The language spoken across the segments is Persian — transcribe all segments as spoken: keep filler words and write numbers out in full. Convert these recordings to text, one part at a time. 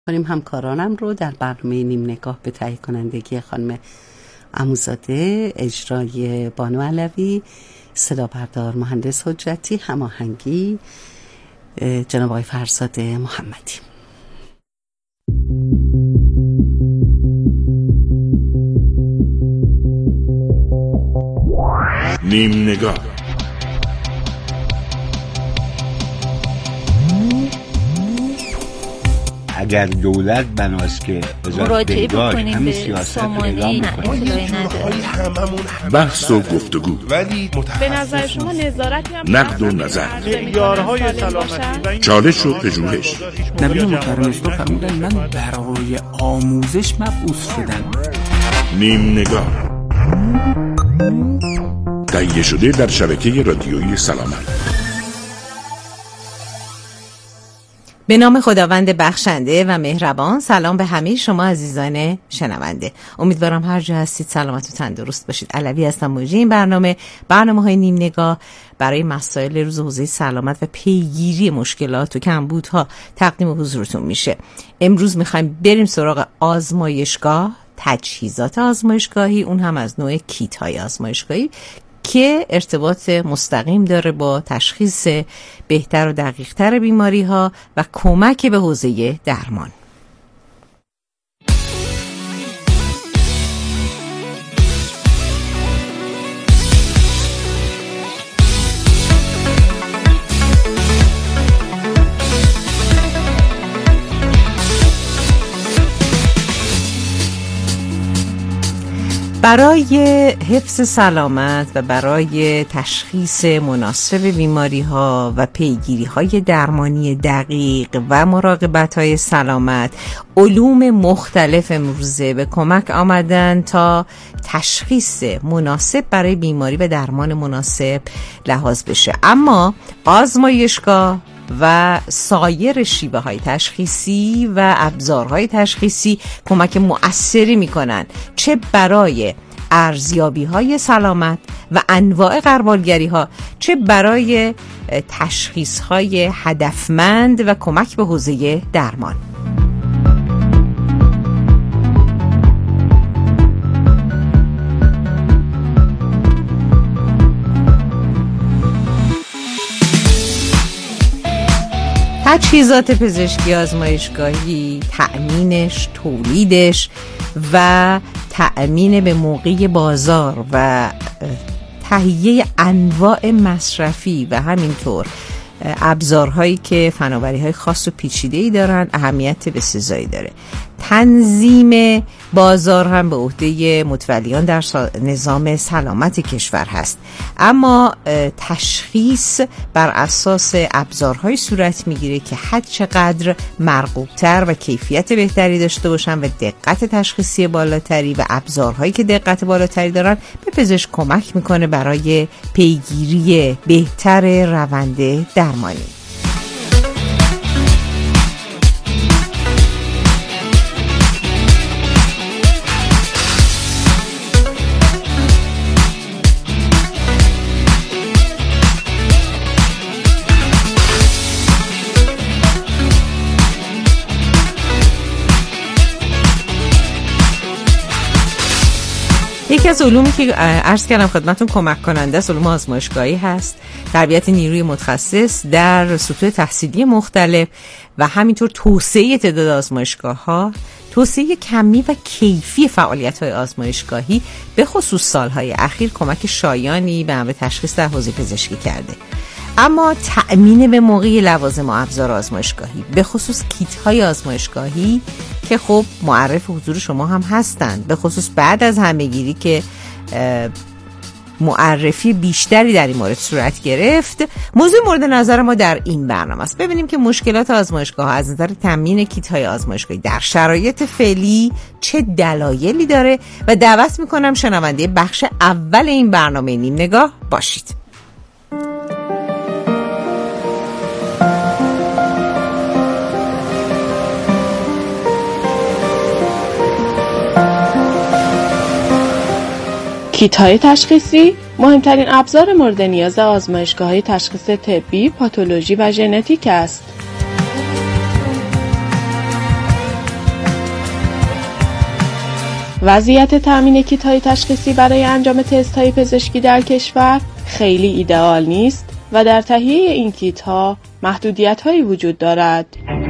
کنیم همکارانم رو در برنامه نیم نگاه به تهیه کنندگی خانم عموزاده، اجرای بانو علوی، صدا بردار مهندس حجتی، هماهنگی جناب آقای فرزاد محمدی. نیم نگاه. اگر دولت بناست که مراجعه بکنیم به سامانه اطلاعی نداره. بحث و گفتگو، ولی به نظر شما نظارتی هم نقد و نظر، معیارهای سلامتی و چالش و پژوهش. نبی محترم اسلام فرمودن من برای آموزش مبعوث شدم. نیم نگاه تهیه شده در شبکه رادیویی سلامت. به نام خداوند بخشنده و مهربان. سلام به همه شما عزیزان شنونده. امیدوارم هر جا هستید سلامت و تندرست باشید. علوی هستم، مجری این برنامه برنامه های نیم نگاه برای مسائل روز حوزه سلامت و پیگیری مشکلات و کمبودها تقدیم حضورتون میشه. امروز میخوایم بریم سراغ آزمایشگاه، تجهیزات آزمایشگاهی، اون هم از نوع کیت های آزمایشگاهی که ارتباط مستقیم داره با تشخیص بهتر و دقیق‌تر بیماری ها و کمک به حوزه درمان. برای حفظ سلامت و برای تشخیص مناسب بیماری ها و پیگیری های درمانی دقیق و مراقبت های سلامت، علوم مختلف امروزه به کمک آمدن تا تشخیص مناسب برای بیماری و درمان مناسب لحاظ بشه. اما آزمایشگاه و سایر شیوه های تشخیصی و ابزارهای تشخیصی کمک مؤثری میکنن، چه برای ارزیابی های سلامت و انواع غربالگری ها، چه برای تشخیص های هدفمند و کمک به حوزه درمان. تجهیزات پزشکی آزمایشگاهی، تأمینش، تولیدش و تأمین به موقع بازار و تهیه انواع مصرفی و همینطور ابزارهایی که فناوری‌های خاص و پیچیده‌ای دارن اهمیت بسزایی داره. تنظیم بازار هم به عهده متولیان در نظام سلامت کشور هست، اما تشخیص بر اساس ابزارهای صورت میگیره که حد چقدر مرغوب‌تر و کیفیت بهتری داشته باشن و دقت تشخیصی بالاتری و ابزارهایی که دقت بالاتری دارن به پزشک کمک میکنه برای پیگیری بهتر روند درمانی. یکی از علومی که عرض کردم خدمتون کمک کننده است علوم آزمایشگاهی هست، تربیت نیروی متخصص در سطوح تحصیلی مختلف و همینطور توسعه تعداد آزمایشگاه ها، توسعه کمی و کیفی فعالیت های آزمایشگاهی به خصوص سالهای اخیر کمک شایانی به امر تشخیص در حوزه پزشکی کرده. اما تأمین به موقع لوازم و ابزار آزمایشگاهی، به خصوص کیت های آزمایشگاهی که خب معرف حضور شما هم هستند، به خصوص بعد از همه‌گیری که معرفی بیشتری در این مورد صورت گرفت، موضوع مورد نظر ما در این برنامه است. ببینیم که مشکلات آزمایشگاه ها از نظر تامین کیت های آزمایشگاهی در شرایط فعلی چه دلایلی داره و دعوت میکنم شنونده بخش اول این برنامه نیم نگاه باشید. کیت‌های تشخیصی مهمترین ابزار مورد نیاز آزمایشگاه‌های تشخیص طبی، پاتولوژی و ژنتیک است. وضعیت تامین کیت‌های تشخیصی برای انجام تست‌های پزشکی در کشور خیلی ایدئال نیست و در تهیه این کیت‌ها محدودیت‌هایی وجود دارد.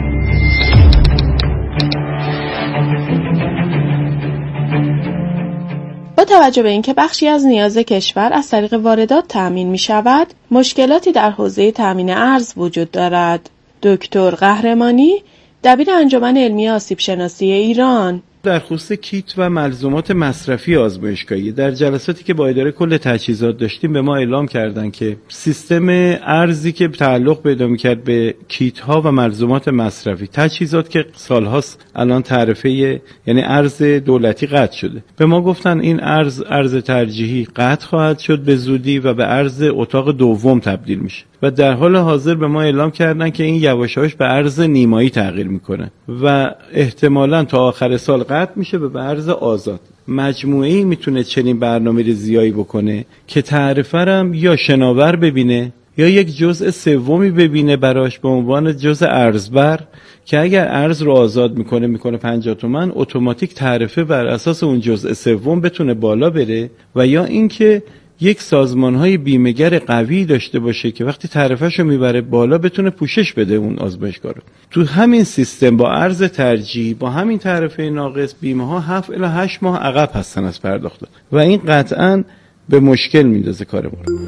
با توجه به اینکه بخشی از نیاز کشور از طریق واردات تأمین می شود، مشکلاتی در حوزه تأمین ارز وجود دارد. دکتر قهرمانی، دبیر انجمن علمی آسیب شناسی ایران: در خصوص کیت و ملزومات مصرفی آزمایشگاهی در جلساتی که با اداره کل تجهیزات داشتیم به ما اعلام کردن که سیستم ارزی که تعلق پیدا می‌کرد به کیت ها و ملزومات مصرفی، تجهیزات که سالهاست الان تعرفه یعنی ارز دولتی قطع شده، به ما گفتن این ارز ارز ترجیحی قطع خواهد شد به زودی و به ارز اتاق دوم تبدیل میشه و در حال حاضر به ما اعلام کردن که این یواش یواش به ارز نیمایی تغییر میکنه و احتمالاً تا آخر سال قطع میشه به ارز آزاد. مجموعه‌ای میتونه چنین برنامه ریزیایی بکنه که تعرفه هم یا شناور ببینه یا یک جزء سومی ببینه براش به عنوان جزء ارزبر که اگر ارز رو آزاد میکنه میکنه پنجاه تومن، اتوماتیک تعرفه بر اساس اون جزء سوم بتونه بالا بره، و یا اینکه یک سازمان‌های بیمه‌گر قوی داشته باشه که وقتی تعرفه‌شو میبره بالا بتونه پوشش بده اون آزمایشگاه رو. تو همین سیستم با ارز ترجیحی با همین تعرفه ناقص بیمه‌ها هفت الی هشت ماه عقب هستن از پرداخت و این قطعاً به مشکل میندازه کار ما رو.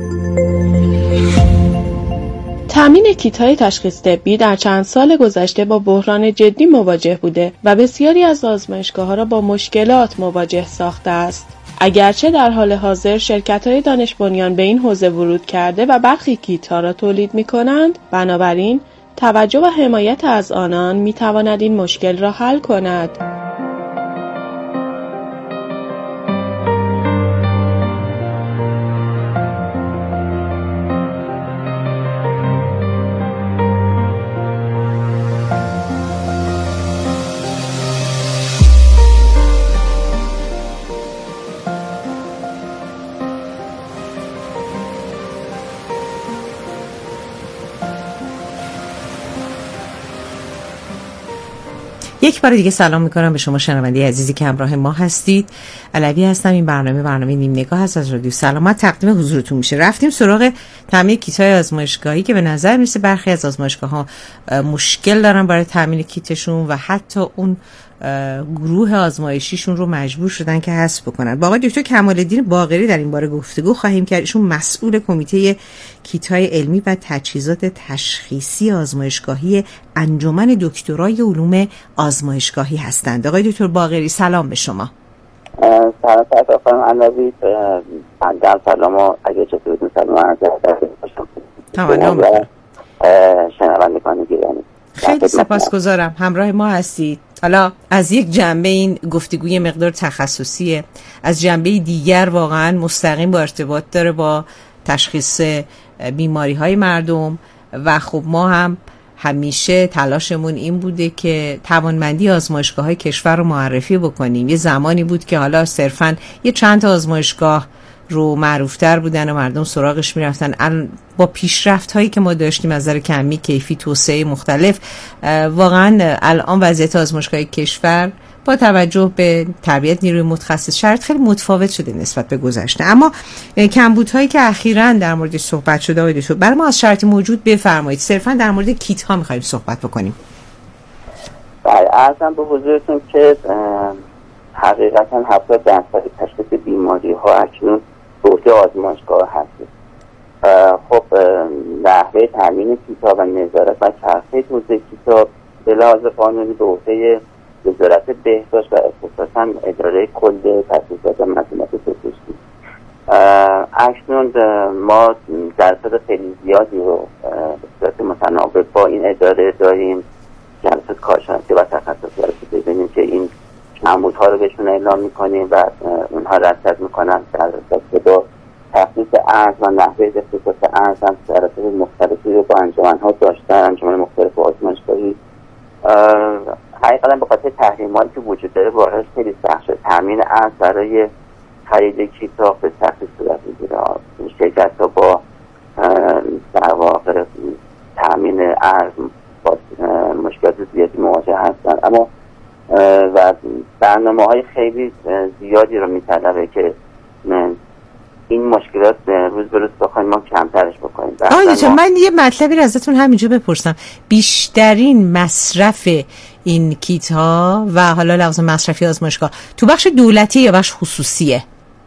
تامین کیت‌های تشخیص طبی در چند سال گذشته با بحران جدی مواجه بوده و بسیاری از آزمایشگاه‌ها را با مشکلات مواجه ساخته است. اگرچه در حال حاضر شرکت‌های دانش بنیان به این حوزه ورود کرده و برخی کیت‌ها را تولید می‌کنند، بنابراین توجه و حمایت از آنان می‌تواند این مشکل را حل کند. یک بار دیگه سلام میکنم به شما شنونده عزیزی که همراه ما هستید. علوی هستم. این برنامه برنامه نیم نگاه هست از رادیو سلامت تقدیم حضورتون میشه. رفتیم سراغ تامین کیت‌های آزمایشگاهی که به نظر میرسه برخی از آزمایشگاه‌ها مشکل دارن برای تامین کیتشون و حتی اون گروه آزمایشیشون رو مجبور شدن که حذف بکنن. با آقای دکتر کمال‌الدین باقری در این باره گفتگو خواهیم کرد. ایشون مسئول کمیته کیت‌های علمی و تجهیزات تشخیصی آزمایشگاهی انجمن دکترای علوم آزمایشگاهی هستند. آقای دکتر باقری سلام به شما. سلام خانم علوی، بنده سلام و اگه چطور سلام عرض باشم. تمام. شنوندگان گرامی، خیلی سپاسگزارم همراه ما هستید. حالا از یک جنبه این گفتگوی مقدار تخصصیه، از جنبه دیگر واقعا مستقیم با ارتباط داره با تشخیص بیماری های مردم و خب ما هم همیشه تلاشمون این بوده که توانمندی آزمایشگاه های کشور رو معرفی بکنیم. یه زمانی بود که حالا صرفاً یه چند تا آزمایشگاه رو معروفتر بودن و مردم سراغش میرفتن. با پیشرفت هایی که ما داشتیم از نظر کمی، کیفی، توسعه مختلف، واقعا الان وضعیت آزمایشگاه کشور با توجه به تربیت نیروی متخصص شرط خیلی متفاوت شده نسبت به گذشته. اما کمبودهایی که اخیراً در مورد صحبت شده آقای دکتر، برای ما از شرایط موجود بفرمایید. صرفاً در مورد کیت ها می‌خوایم صحبت بکنیم. بله، عرضم به حضورتون که حقیقتاً هفتاد درصد تشخیص بیماری ها اکنون به عهده آزمایشگاه هست. خب نحوه تامین کیت‌ها و نظارت و چرخه توزیع کیت‌ها به لحاظ قانونی به عهده وزارت بهداشت و اختصاصاً اداره کل تجهیزات و ملزومات پزشکی. اکنون ما درصد خیلی زیادی رو به صورت متناوب با این اداره داریم. جلسات کارشناسی و تخصصی رو ببینیم که این نمودها رو بهشون اعلام میکنیم و اونها رصد میکنن در رابطه با تخصیص ارز و نحوه اختصاص ارز هم جلسات مختلفی رو با انجمن‌ها داشتن، انجمن مختلف آزمایشگاهی. حقیقتا به خاطر تحریماتی که وجود داره واقعا خیلی سخت شده. تامین ارز برای خرید کیت‌ها به سختی صورت میگیره. شرکت‌ها با در واقع تامین ارز با مشکلات زیادی مواجه هستن. اما و برنامه های خیلی زیادی رو میطلبه که این مشکلات روز به روز بخوایم ما کمترش بکنیم. آقای دکتر من یه مطلبی رو ازتون همینجا بپرسم، بیشترین مصرف این کیت ها و حالا لحاظ مصرفی آزمایشگاه تو بخش دولتی یا بخش خصوصیه؟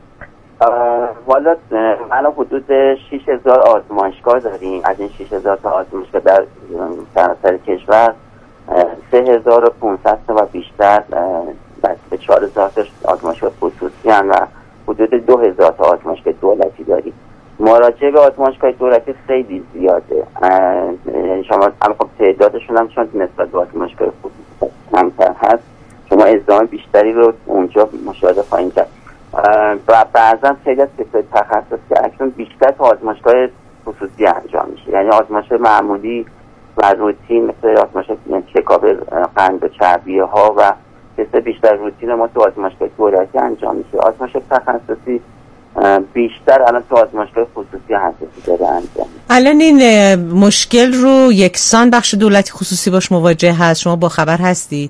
والا الان حدود شش هزار آزمایشگاه داریم. از این شش هزار تا آزمایشگاه در سراسر کشور سه هزار و پانصد تا و بیشتر به چهار هزار تا آزمایشگاه خصوصی هم و حدود دو هزار تا آزمایشگاه دولتی داریم. مراجعه به آزمایشگاه دولتی خیلی زیاده، شما اما خب تعدادشون هم چون نسبت به آزمایشگاه خصوصی کمتر هست شما ازدحام بیشتری رو اونجا مشاهده خواهید کرد و بعضا خیلی از کسای تخصص که اکنون بیشتر تو آزمایشگاه خصوصی انجام میشه، یعنی آزمایش معمولی و روتین مثل آزمایش چکاپ قند و چربیه ها و کسای بیشتر روتین ما تو آزمایشگاه دولتی انجام میشه. آزمایش تخصصی بیشتر الان تو آزمایشگاه خصوصی حساسی داره انجام. الان این مشکل رو یکسان بخش دولتی خصوصی باش مواجه هست، شما با خبر هستید؟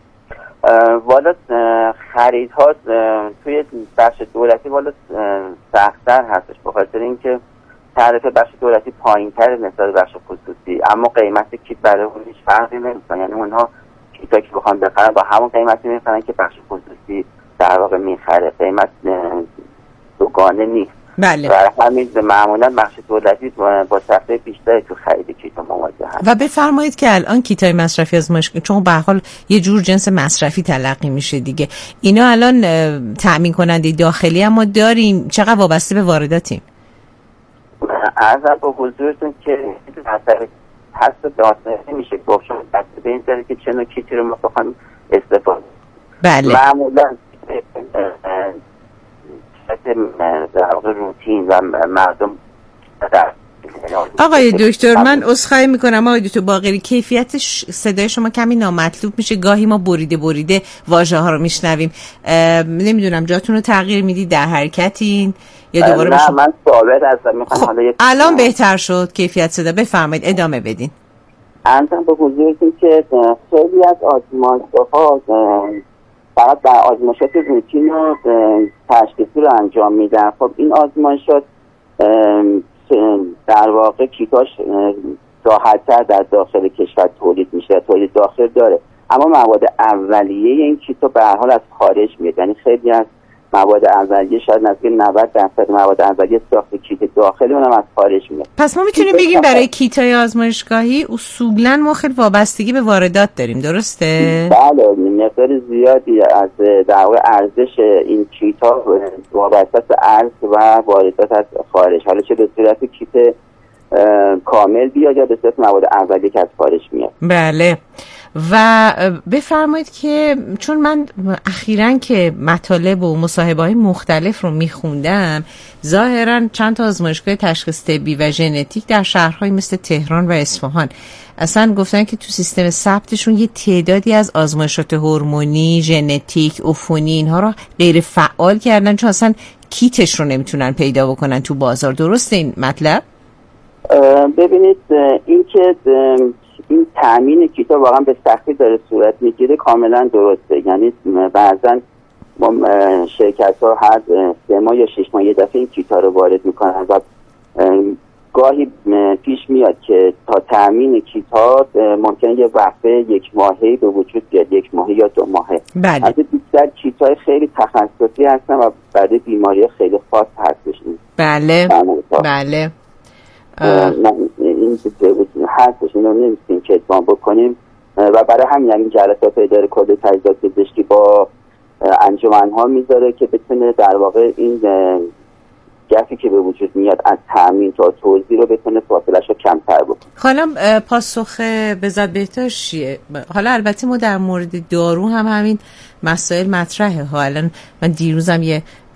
والا خریدها توی بخش دولتی والا سخت‌تر هستش به خاطر اینکه تعرفه بخش دولتی پایین‌تر نسبت بخش خصوصی، اما قیمت کیت برای اون هیچ فرقی نمی‌کنه، یعنی اونها کیتا که بخوان بخرن با همون قیمتی می‌خرن که بخش خصوصی در واقع می‌خره، قیمت دوگانه نیست. بله. و همین معمولا بخش دولتی با سختی بیشتری تو خرید کیت مواجه هست. و بفرمایید که الان کیتای مصرفی از مشکل چون به هر حال یه جور جنس مصرفی تلقی میشه دیگه، اینا الان تأمین کننده داخلی اما داریم، چقدر وابسته به وارداتیم؟ عرضم به حضورتون که اثر هست داستانی میشه گفت شما دست به این سری که چه نوع کیتی رو ما بخوایم استفاده. بله. معمولا در واقع روتین و مردم در آقای دکتر من عذرخواهی میکنم آقای دکتر باقری، کیفیت صدای شما کمی نامطلوب میشه، گاهی ما بریده بریده واژه ها رو میشنویم، نمیدونم جاتون رو تغییر میدید، در حرکتین یا دوباره نه من ثابت هستم. خب حالا الان بهتر شد کیفیت صدا، بفرمایید ادامه بدین. انتم به حضورتون که خیلی از آزمایشگاه ها فقط در آزمایشات روتین و تشخیصی رو انجام میدن. خب این آزمایشات در واقع کیتاش راحت‌تر در داخل کشور تولید میشه، تولید داخل داره، اما مواد اولیه این کیتا به هر حال از خارج میاد، یعنی خیلی از مواد اولیه شاید نزدیک نود درصد مواد اولیه ساخت کیت داخلی اونم از خارج میاد. پس ما میتونیم بگیم برای کیتای آزمایشگاهی اصولاً ما خیلی وابستگی به واردات داریم، درسته؟ بله، مقدار زیادی از در واقع ارزش این کیتا وابسته به ارز و واردات از خارج، حالا چه به صورت کیت کامل بیاد یا به صورت مواد اولیه که از خارج میاد. بله. و بفرمایید که چون من اخیراً که مطالب و مصاحبه‌های مختلف رو میخوندم، ظاهراً چند تا آزمایشگاه تشخیص طبی و ژنتیک در شهرهای مثل تهران و اصفهان اصلا گفتن که تو سیستم ثبتشون یه تعدادی از آزمایشات هورمونی، ژنتیک، عفونی اینها رو غیر فعال کردن چون اصلا کیتش رو نمیتونن پیدا بکنن تو بازار. درسته این مطلب؟ ببینید این که این تامین کیتا واقعا به سختی داره صورت میگیره کاملا درسته، یعنی بعضا ما شرکت ها هر سه ماه یا شش ماه یه دفعه این کیتا رو وارد میکنن و گاهی پیش میاد که تا تامین کیتا ممکنه یه وقفه یک ماهی به وجود بیاد، یک ماهی یا دو ماهه. بله. از بیشتر کیتای خیلی تخصصی هستن و برای بیماری خیلی خاص هستش. بله بله نه این هستش، این رو نمیستیم که ادغام بکنیم و برای همین همین جلسات اداره کد تجهیزات پزشکی با انجمن ها میذاره که بتونه در واقع این گپی که به وجود میاد از تامین تا توزیع رو بتونه فاصله‌شو کمتر بکنه. حالا پاسخ بذات بهتر چیه؟ حالا البته ما در مورد دارو هم همین مسائل مطرحه ها. الان من دیروزم یه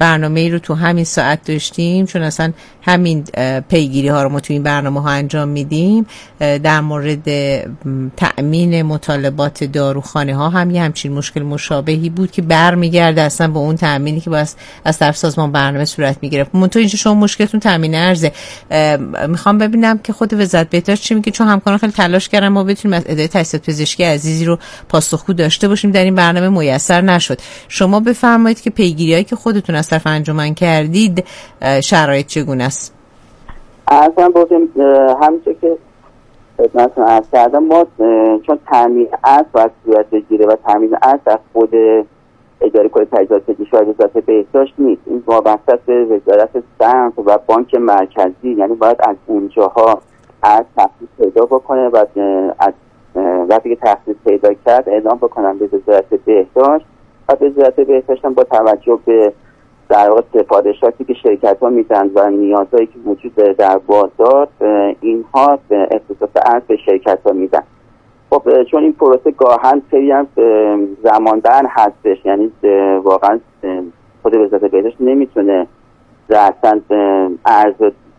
برنامه ای رو تو همین ساعت داشتیم، چون اصلا همین پیگیری ها رو ما تو این برنامه ها انجام میدیم. در مورد تأمین مطالبات داروخانه ها هم یه همچین مشکل مشابهی بود که برمیگرده اصلا به اون تأمینی که باید از طرف سازمان برنامه صورت میگیره. منتها اینجا شما مشکلتون تأمین ارزه. میخوام ببینم که خود وزارت بهداشت چی میگه، چون همکاران خیلی تلاش کردن ما بتونیم از اداره تجهیزات پزشکی عزیزی رو پاسخگو داشته باشیم، در این برنامه میسر نشد. شما بفرمایید که پیگیریایی که خودتون از طرف انجمن کردید شرایط چگونه است؟ اصلا بودیم همینطور که خدمتتون عرض کردم، ما چون تامین ارز باید صورت بگیره و تامین ارز در خود اداره کل تجهیزات پزشکی و وزارت بهداشت نیست، این وابسته به وزارت سمت و بانک مرکزی، یعنی باید از اونجاها ارز تخصیص پیدا بکنه و از وقتی که تخصیص پیدا کرد اعلام بکنن به وزارت بهداشت و وزارت بهداشت هم با توجه به در واقع سفارشاتی که شرکت ها میدن و نیازهایی که وجود داره در بازار، اینها اختصاص ارز به شرکت ها میدن. خب چون این پروسه گاهن خیلی هم زماندن هستش، یعنی واقعا خود وزارت بهداشت نمیتونه اصلا ارز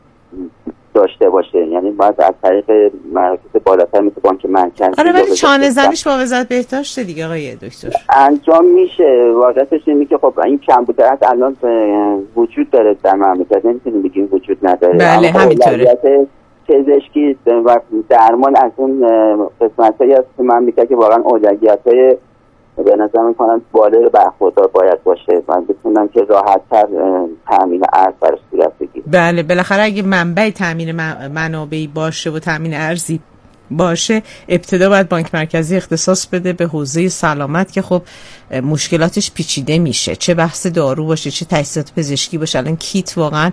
داشته باشه، یعنی باید از طریق مراکز بالاتر مثل بانک مرکزی. آره ولی چانه زنیش با وزارت بهداشت دیگه آقای دکتر انجام میشه. واقعیتش اینه که خب این کمبودیت الان وجود داره در مملکت، نمیتونیم بگیم وجود نداره. بله همینطوره. پزشکی و درمان از اون قسمتایی از مملکت که واقعا اولویت‌های به نظر میکنم بالای برخوردار باید باشه، من بتونم که راحت‌تر تامین ارز برای صورت بگیره. بله بالاخره اگه منبع تامین منابعی باشه و تامین ارزی باشه، ابتدا باید بانک مرکزی اختصاص بده به حوزه سلامت که خب مشکلاتش پیچیده میشه، چه بحث دارو باشه چه تجهیزات پزشکی باشه. الان کیت واقعا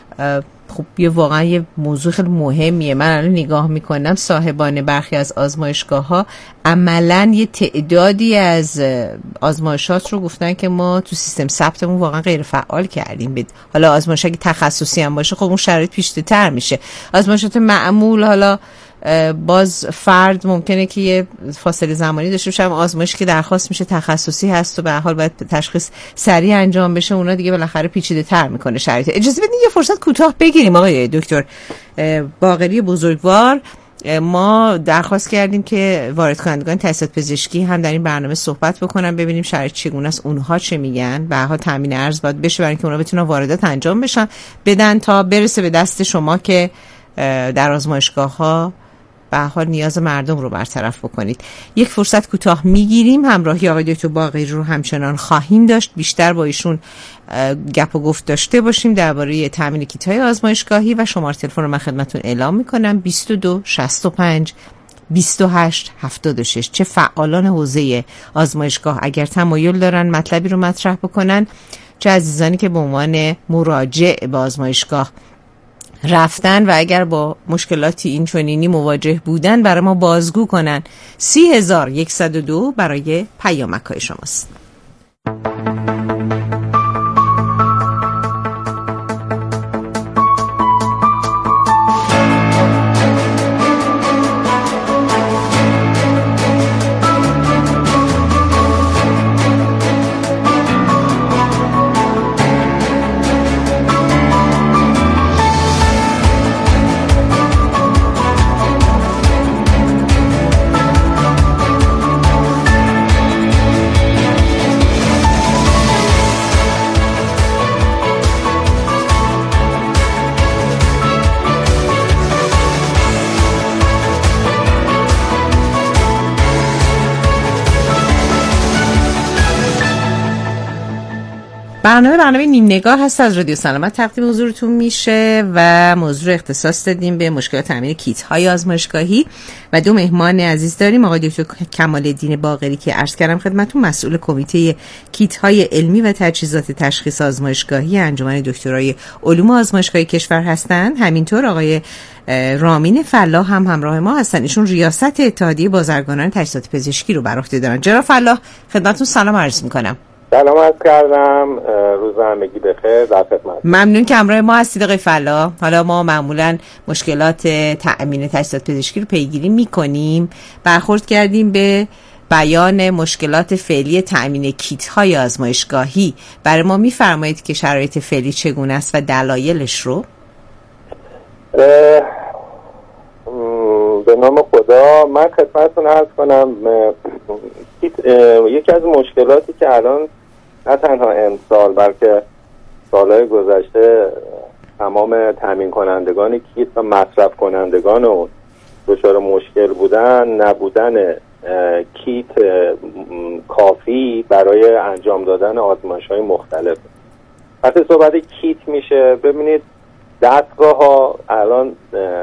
خب یه واقعا یه موضوع خیلی مهمیه. من الان نگاه میکنم صاحبان برخی از آزمایشگاه ها عملا یه تعدادی از آزمایشات رو گفتن که ما تو سیستم ثبتمون واقعا غیر فعال کردیم. بید. حالا آزمایش اگه تخصصی هم باشه خب اون شرایط پیچیده تر میشه. آزمایشات معمول حالا باز فرد ممکنه که یه فاصله زمانی داشته باشه، آزمایشی که درخواست میشه تخصصی هست و به هر حال باید تشخیص سریع انجام بشه، اونا دیگه بالاخره پیچیده تر میکنه شرایط. اجازه بدین یه فرصت کوتاه بگیریم آقای دکتر باقری بزرگوار. ما درخواست کردیم که وارد کنندگان تجهیزات پزشکی هم در این برنامه صحبت بکنن، ببینیم شرایط چگونه است، اونها چه میگن. به هر حال تامین ارز باید بشه برای اینکه اونها بتونن واردات انجام بشن بدن تا برسه به دست شما که در آزمایشگاه ها به هر حال نیاز مردم رو برطرف بکنید. یک فرصت کوتاه میگیریم، همراهی آقای دکتر باقری رو همچنان خواهیم داشت، بیشتر با ایشون گپ و گفت داشته باشیم درباره تامین کیت‌های آزمایشگاهی و شماره تلفن رو من خدمتتون اعلام میکنم بیست و دو شصت و پنج بیست و هشت هفتاد و شش. چه فعالان حوزه آزمایشگاه اگر تمایل دارن مطلبی رو مطرح بکنن، چه عزیزانی که به عنوان مراجع به آزمایشگاه رفتن و اگر با مشکلاتی این چنینی مواجه بودن برای ما بازگو کنن. سی هزار یکصد و دو برای پیامک‌های شماست. برنامه برنامه نیم نگاه هست از رادیو سلامت تقدیم حضورتون میشه و موضوع اختصاص دادیم به مشکلات تامین کیت های آزمایشگاهی و دو مهمان عزیز داریم، آقای دکتر کمال‌الدین باقری که عرض کردم خدمتتون مسئول کمیته کیت های علمی و تجهیزات تشخیص آزمایشگاهی انجمن دکترای علوم آزمایشگاهی کشور هستند، همینطور آقای رامین فلاح هم همراه ما هستن، ایشون ریاست اتحادیه بازرگانان تجهیزات پزشکی رو بر عهده دارن. جناب فلاح خدمتتون سلام عرض میکنم. سلام عرض کردم، روز همگی بخیر، در خدمت. ممنون که همراه ما هستید آقای فلاح. حالا ما معمولا مشکلات تأمین تجهیزات پزشکی رو پیگیری میکنیم، برخورد کردیم به بیان مشکلات فعلی تأمین کیت های آزمایشگاهی برای ما میفرمایید که شرایط فعلی چگونه است و دلایلش رو؟ به نام خدا من خدمتتون عرض کنم یکی از مشکلاتی که الان نه تنها امسال بلکه سالهای گذشته تمام تامین کنندگان کیت و مصرف کنندگان اون دچار مشکل بودن نبودن کیت کافی برای انجام دادن آزمایش‌های مختلف. وقتی صحبت کیت میشه ببینید دستگاه ها الان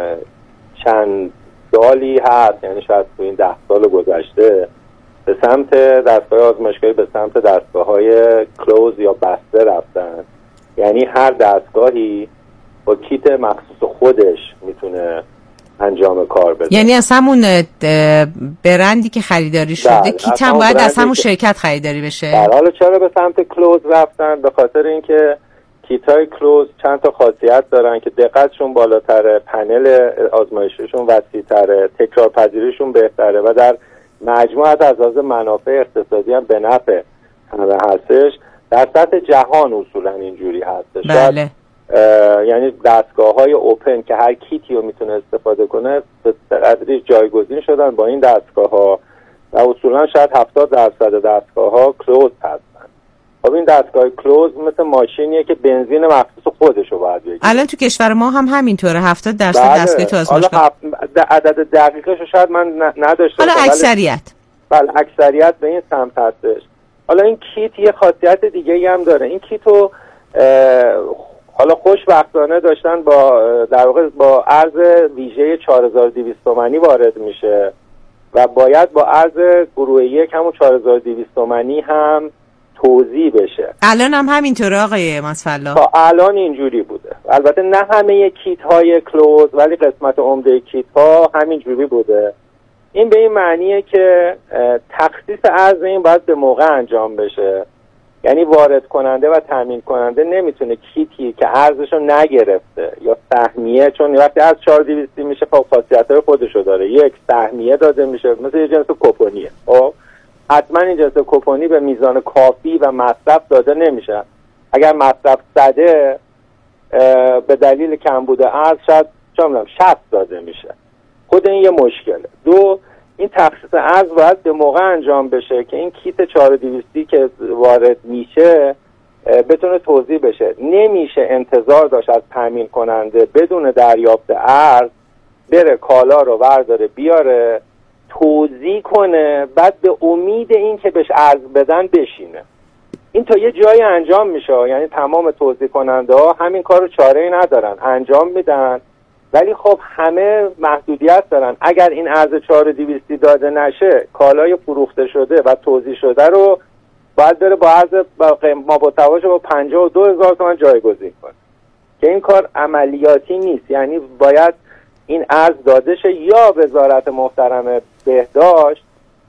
چند سالی هست، یعنی شاید تو این ده سال گذشته به سمت دستگاه آزمایشگاهی به سمت دستگاه های کلوز یا بسته رفتن. یعنی هر دستگاهی با کیت مخصوص خودش میتونه انجام کار بده. یعنی از همون برندی که خریداری شده کیت هم باید از همون شرکت خریداری بشه. در حالا چرا به سمت کلوز رفتن؟ به خاطر اینکه کیت های کلوز چند تا خاصیت دارن که دقتشون بالاتره، پنل آزمایششون وسیع‌تره، تکرار پذیریشون بهتره و در مجموعه از لحاظ منافع اقتصادی هم به نفع همه هستش. در سطح جهان اصولا اینجوری هستش. بله. یعنی دستگاه های اوپن که هر کیتی رو میتونه استفاده کنه به قدری جایگزین شدن با این دستگاه ها و اصولا شاید هفتاد درصد دستگاه ها کلوز هستن. خب این دستگاه کلوز مثل ماشینیه که بنزین مخصوص خودش رو باید بگیره. الان تو کشور ما هم همینطوره، هفتاد درصد بله. دستگاه تو آزمایشگاه. حالا عدد دقیقش رو شاید من نداشته حالا اکثریت بله اکثریت به این سمت هستش. حالا این کیت یه خاصیت دیگه هم داره. این کیت رو حالا خوشبختانه داشتن با در واقع با ارز ویژه چهار هزار و دویست تومانی وارد میشه و باید با ارز گروه یک همون چهار هزار و دویست تومانی هم توزیع بشه. الان هم همینطوره آقای مصفلا؟ تا الان اینجوری بوده. البته نه همه کیت های کلوز ولی قسمت عمده کیت ها همینجوری بوده. این به این معنیه که تخصیص ارز این باید به موقع انجام بشه. یعنی وارد کننده و تامین کننده نمیتونه کیتی که ارزشو نگرفته یا سهمیه، چون وقتی از چهار هزار و دویست میشه خب خاصیت‌های خودشو داره. یک سهمیه داده میشه مثل یه جنس کوپونیه. خب حتما این جنس کوپونی به میزان کافی و مصرف داده نمیشه. اگر مصرف صده به دلیل کمبود ارز شاید چه می‌دونم شصت داده میشه. خود این یه مشکله. دو این تخصیص ارز باید به موقع انجام بشه که این کیت چهار هزار و دویست که وارد میشه بتونه توزیع بشه. نمیشه انتظار داشت از تامین کننده بدون دریافت ارز بره کالا رو ورداره بیاره توزیع کنه بعد به امید این که بهش ارز بدن بشینه. این تا یه جایی انجام میشه. یعنی تمام توزیع کننده ها همین کار رو چاره‌ای ندارن، انجام میدن ولی خب همه محدودیت دارن. اگر این ارز چهار هزار و دویست داده نشه کالای فروخته شده و توزیع شده رو باید بره با ارز ما با تواش با پنجاه و دو هزار تومان جایگزین کنه که این کار عملیاتی نیست. یعنی باید این ارز داده شه یا وزارت محترم بهداشت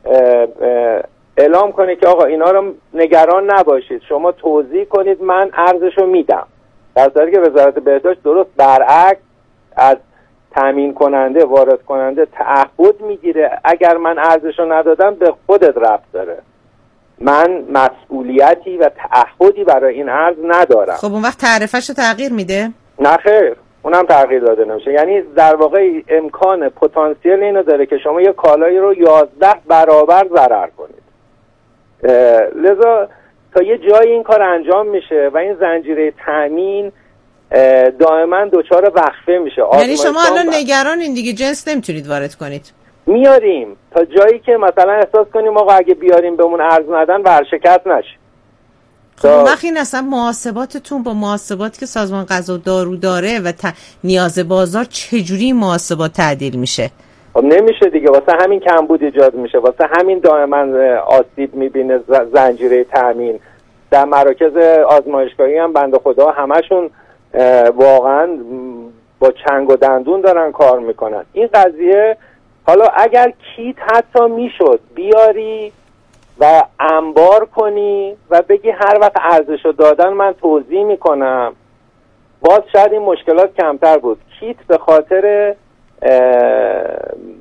اعلام کنه که آقا اینا رو نگران نباشید شما توزیع کنید من ارزشو میدم، در صورتی که وزارت بهداشت درست برعکس از تامین کننده وارد کننده تعهد میگیره اگر من ارزشو ندادم به خودت ربط داره، من مسئولیتی و تعهدی برای این ارز ندارم. خب اون وقت تعرفه‌شو تغییر میده؟ نه خیر اونم تغییر داده نمیشه. یعنی در واقع امکان پتانسیل اینو داره که شما یه کالایی رو یازده برابر ضرر کنید. لذا تا یه جایی این کار انجام میشه و این زنجیره تامین دائما دچار وقفه میشه. یعنی شما الان نگران این دیگه جنس نمیتونید وارد کنید؟ میاریم تا جایی که مثلا احساس کنیم آقا اگه بیاریم بهمون ارز ندن ورشکست نشه. خب اون وقت این اصلا محاسباتتون با محاسباتی که سازمان غذا و دارو داره و ت... نیاز بازار چجوری محاسبات تعدیل میشه؟ خب نمیشه دیگه. واسه همین کمبود ایجاد میشه، واسه همین دائما آسیب میبینه زنجیره تامین. در مراکز آزمایشگاهی هم بنده خدا همشون واقعا با چنگ و دندون دارن کار میکنن. این قضیه حالا اگر کیت حتی میشد بیاری و انبار کنی و بگی هر وقت ارزشو دادن من توزیع میکنم باز شاید این مشکلات کمتر بود. کیت به خاطر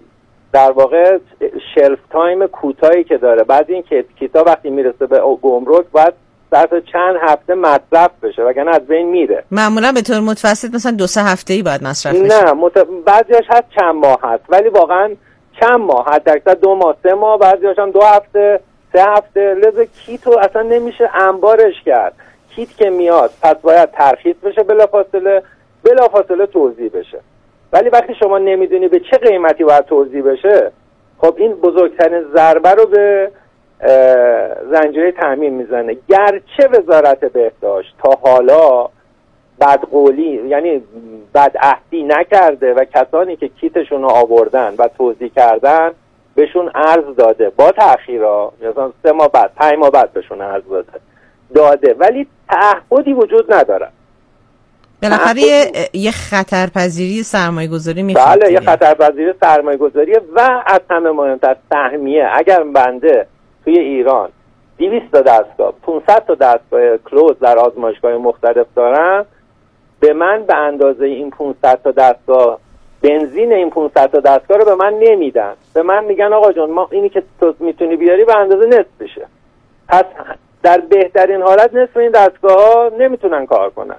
در واقع شلف تایم کوتاهی که داره. بعد این که کیتا وقتی میرسه به گمرک باید بعد چند هفته مصرف بشه وگرنه از بین میره. معمولا به طور متوسط مثلا دو سه هفته‌ای باید مصرف بشه. نه مت... بعضیش هست چند ماه هست، ولی واقعا چند ماه، حد اکثر دو ماه سه ماه، بعضیش هم دو هفته سه هفته. لذا کیتو اصلا نمیشه انبارش کرد. کیت که میاد پس باید ترخیص بشه بلافاصله، بلافاصله توزیع بشه. ولی وقتی شما نمیدونی به چه قیمتی باید توزیع بشه، خب این بزرگترین ضربه رو به زنجیره تامین میزنه. گرچه وزارت بهداشت تا حالا بدقولی یعنی بدعهدی نکرده و کسانی که کیتشون رو آوردن و توزیع کردن بهشون عرض داده با تأخیرها، مثلا سه ماه بعد پنج ماه بعد بهشون عرض داده داده ولی تعهدی وجود نداره. بالاخره یه, یه خطرپذیری سرمایه گذاری میخواد. بله، یه خطرپذیری سرمایه گذاری و از همه مهمتر سهمیه. اگر بنده توی ایران دویست تا دستگاه پانصد تا دستگاه کلوز در آزمایشگاه مختلف دارم، به من به اندازه این پانصد تا دستگاه بنزین این پانصد تا دستگاه رو به من نمیدن. به من میگن آقا جان ما اینی که تو میتونی بیاری به اندازه نصف بشه. پس در بهترین حالت نصف این دستگاه ها نمیتونن کار کنن.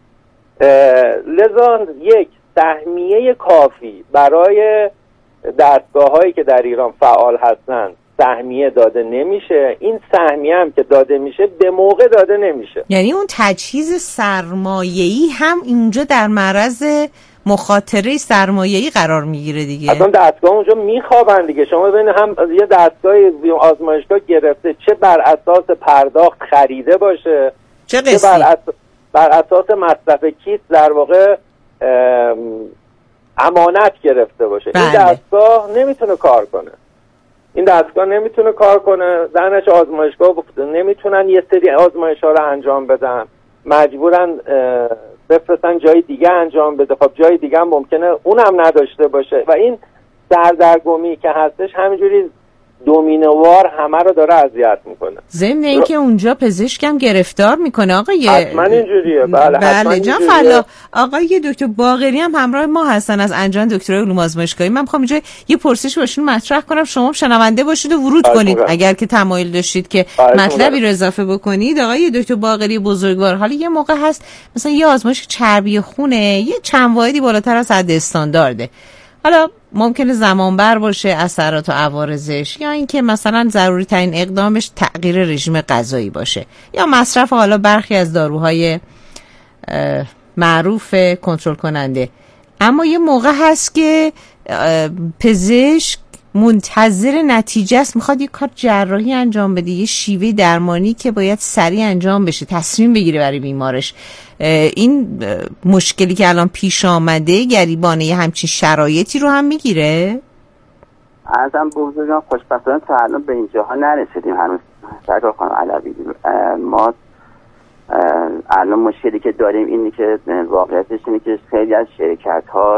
لذا یک سهمیه کافی برای دستگاه هایی که در ایران فعال هستن سهمیه داده نمیشه. این سهمیه هم که داده میشه به موقع داده نمیشه. یعنی اون تجهیز سرمایه‌ای هم اینجا در معرض مخاطره سرمایه‌ای قرار میگیره دیگه. اصلا دستگاه اونجا میخوابن دیگه. شما ببین هم یه دستگاه آزمایشگاه گرفته چه بر اساس پرداخت خریده باشه چه قصی چه بر, اس... بر اساس مصرف کیت در واقع امانت گرفته باشه. بله. این دستگاه نمیتونه کار کنه. این دستگاه نمیتونه کار کنه. درنش آزمایشگاه نمیتونن یه سری آزمایش ها رو انجام بدن، مجبورن بفرستن جای دیگه انجام بده. خب جای دیگه هم ممکنه اونم نداشته باشه و این سردرگمی که هستش همینجوری دومینووار همه رو داره اذیت میکنه. ضمن اینکه اونجا پزشکم گرفتار میکنه آقای حتما اینجوریه. بله بله جان فلا. آقای دکتر باقری هم همراه ما هستن از انجمن دکترای علوم آزمایشگاهی. من میخوام اینجا یه پرسش باشون مطرح کنم، شما شنونده باشید و ورود کنید اگر که تمایل داشتید که مطلبی رو اضافه بکنید. آقای دکتر باقری بزرگوار، حالا یه موقع هست مثلا یه آزمایش چربی خونه یه چند واحدی بالاتر از حد استاندارده، حالا ممکنه زمان بر باشه اثرات و عوارضش، یا اینکه مثلا ضروری ترین اقدامش تغییر رژیم غذایی باشه یا مصرف حالا برخی از داروهای معروف کنترل کننده. اما یه موقع هست که پزشک منتظر نتیجه است، میخواد یه کار جراحی انجام بده، یه شیوه درمانی که باید سریع انجام بشه، تصمیم بگیره برای بیمارش. این مشکلی که الان پیش آمده گریبانه یه همچین شرایطی رو هم میگیره؟ ازم بزرگان خوشبختانه تا الان به اینجاها نرسیدیم هنوز. سرکار خانم علوی، ما الان مشکلی که داریم اینه که واقعیتش اینه که خیلی از شرکت ها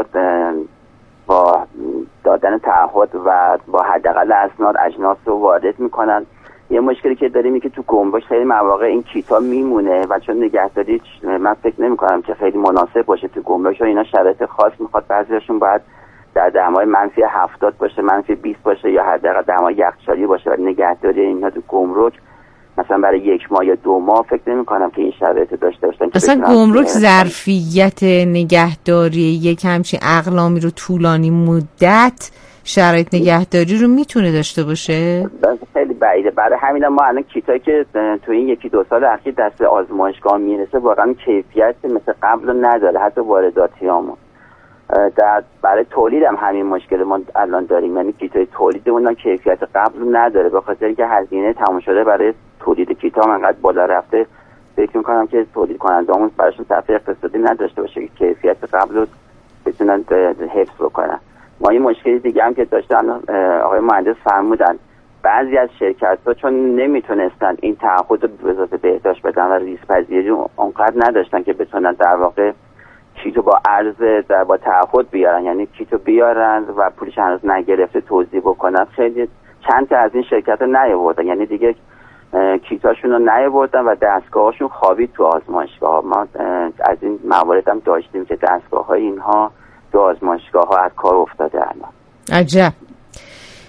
با دادن تعهد و با حداقل اسناد اجناس رو وارد میکنن. یه مشکلی که داریم اینه که تو گمرک خیلی مواقع این کیتا میمونه و چون نگهداری من فکر نمی‌کنم که خیلی مناسب باشه تو گمرک، اینا شرایط خاص میخواد. بعضیاشون باید در دمای منفی هفتاد باشه، منفی بیست باشه یا حداقل دمای یخچالی باشه و نگهداری اینا تو گمرک مثلا برای یک ماه یا دو ماه فکر نمی‌کنم که این شرایط داشته باشن. مثلا گمرک ظرفیت نگهداری یک همچین اقلامی رو طولانی مدت شرایط نگهداری رو میتونه داشته باشه؟ خیلی بعیده. برای همین ما الان کیتایی که تو این یکی دو سال اخیر دست آزمایشگاه میرسه واقعا کیفیت مثل قبل نداره، حتی وارداتیامون. در برای تولید هم همین مشکل ما الان داریم، یعنی کیتای تولیدمون کیفیت قبل نداره به خاطر اینکه هزینه تموم شده برای تولید کیتا هم انقدر بالا رفته. فکر می‌کنم که تولید کننده‌مون براشون صرفه اقتصادی نداشته باشه که کیفیت قبل رو بتونن حفظ بکنن. ما این مشکلی دیگه هم که داشتن آقای مهندس فرمودن، بعضی از شرکت‌ها چون نمیتونستن این تعهد رو به وزارت بهداشت بدن و ریسک‌پذیری اونقدر نداشتن که بتونن در واقع کیتو با عرض در با تعهد بیارن، یعنی کیتو بیارن و پولش هنوز نگرفته توزیع بکنن. خیلی چند تا از این شرکت‌ها نیاوردن، یعنی دیگه کیتاشون رو نیاوردن و دستگاهاشون خوابید تو آزمایشگاه. ما از این موارد هم داشتیم که دستگاه‌های اینها تو آزمایشگاه‌ها از کار افتاده الان. عجب.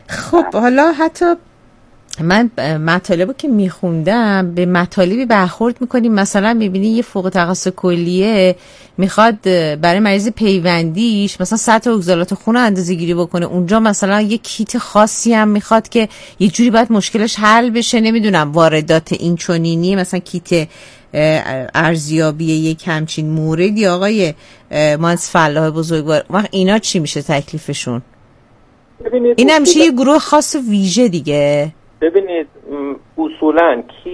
خب حالا حتی من مطالبو که میخوندم به مطالبی برخورد میکنیم، مثلا میبینی یه فوق تخصص کلیه میخواد برای مریض پیوندیش مثلا سطح اگزالات خون اندازه گیری بکنه، اونجا مثلا یه کیت خاصی هم میخواد که یه جوری باید مشکلش حل بشه، نمیدونم واردات این چنینی، مثلا کیت ارزیابی یک همچین موردی. آقای مهندس فلاح بزرگوار، وقت اینا چی میشه تکلیفشون؟ این هم میشه یه گروه خاص ویژه دیگه. ببینید اصولا کیت